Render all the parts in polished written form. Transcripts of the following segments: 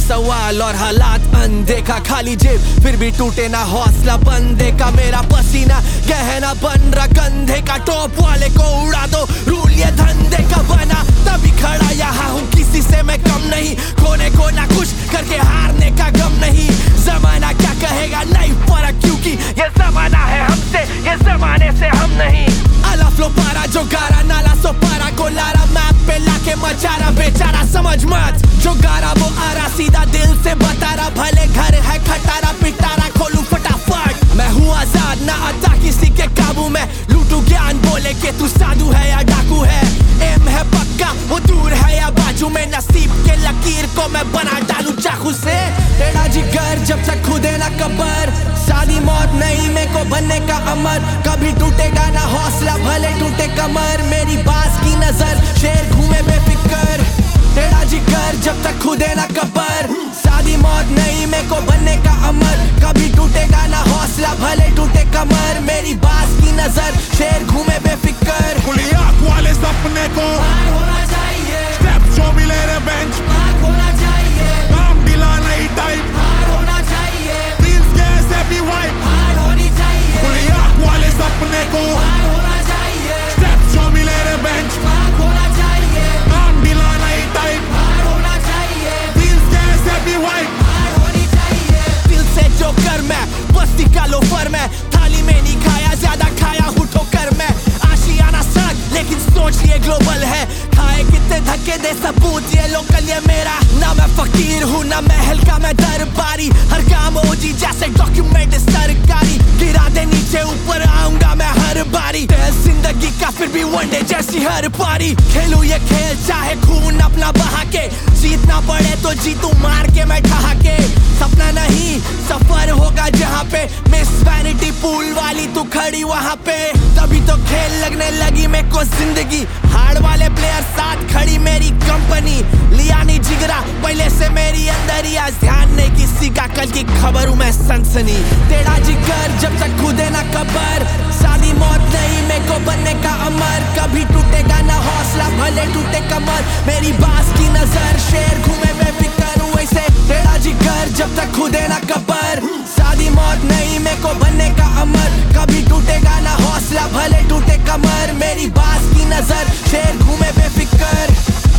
सवाल और हालात अनदेखा, खाली जेब फिर भी टूटे ना हौसला बंदे का। मेरा पसीना गहना बन रहा कंधे का, टॉप वाले को उड़ा दो रूल ये धंधे का बना। तभी खड़ा यहाँ हूँ, किसी से मैं कम नहीं, खोने को ना कुछ करके हारने का गम नहीं। जमाना क्या कहेगा नहीं फर्क, क्योंकि ये जमाना है हमसे, ये जमाने से हम नहीं। आला फ्लो पारा जो गारा, नाला सो पारा को लारा, मैप पे लाके मचारा बेचारा समझ मत। जो गारा वो आरा, सीधा दिल से बता रहा, भले घर है खटारा पिटारा खोलूं फटाफट। मैं हूँ आजाद ना आता किसी के काबू में, लूटू ज्ञान बोले के तू साधु है या डाकू है। एम है पक्का वो दूर है या बाजू में, नसीब के लकीर को मैं बना डालू चाकू से। टेढ़ा जिगर जब तक खुदे ना कबर, सादी मौत नहीं मेरे को बनने का अमर। कभी टूटेगा ना हौसला भले टूटे कमर, मेरी बास की नजर शेर घूमे बेफिक्र। टेढ़ा जिगर जब तक खुदे ना कबर, सादी मौत नहीं मेरे को बनने का अमर। कभी टूटेगा ना हौसला भले टूटे कमर, मेरी बास की नजर शेर घूमे बेफिक्र। कुलियाक वाले सपने को होना चाहिए, स्टेप जो मिले रे बेंच होना चाहिए, काम दिला नहीं टाइप होना चाहिए, प्लीज कैसे भी वाइप। होनी चाहिए, कुलियाक वाले सपने को होना चाहिए, स्टेप जो मिले रे बेंच होना चाहिए, काम दिला नहीं टाइप होना चाहिए, प्लीज कैसे भी वाइप। होनी चाहिए। दिल से जो कर मैं बस्ती का लोफर मैं, थाली में नहीं खाया ज्यादा खाया हूँ ठोकर मैं। आशियाना सड़क लेकिन सोच ये ग्लोबल है, खाए कितने धक्के दे सबूत ये लोकल ये मेरा। ना मैं फकीर हूँ ना महल का मैं दरबारी, हर काम ओजी जैसे डॉक्यूमेंट सरकारी। गिरा दे नीचे ऊपर आऊंगा मैं हर बारी, जिंदगी का फिर भी वनडे जैसी हर पारी। खेलूं ये खेल चाहे खून अपना बहा के, जीतना पड़े तो जीतू मार के मैं ठहाके। सपना नहीं सफर होगा जहाँ पे, मिस वैनिटी पूल वाली तू खड़ी वहाँ पे। तभी तो खेल लगने लगी मेरे को जिंदगी, हार्ड वाले प्लेयर साथ खड़ी मेरी कंपनी। लिया नहीं जिगरा पहले से मेरी अंदर ही, आज ध्यान नहीं किसी का कल की खबर हूँ मैं सनसनी। टेढ़ा जिगर जब तक खुदे ना कबर, सादी मौत नहीं मेरे को बनने का अमर। कभी टूटेगा ना हौसला भले टूटे कमर, मेरी बास की नजर शेर घूमे बेफिक्र हूँ ऐसे। टेढ़ा जिगर जब तक खुदे ना कबर, सादी मौत नहीं मेरे को बनने का अमर। कभी टूटेगा ना हौसला भले टूटे कमर, मेरी बास की नजर शेर घूमे बेफिक्र।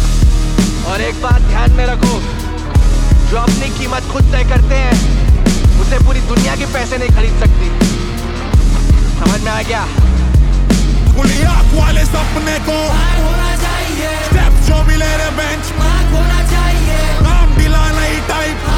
और एक बात ध्यान में रखो, जो अपनी कीमत खुद तय करते हैं उसे पूरी दुनिया के पैसे नहीं खरीद सकती। समझ में आ गया? कुलियाक वाले सपने को होना चाहिए, स्टेप जो मिले रे बेंच होना चाहिए, काम दिला नहीं टाइप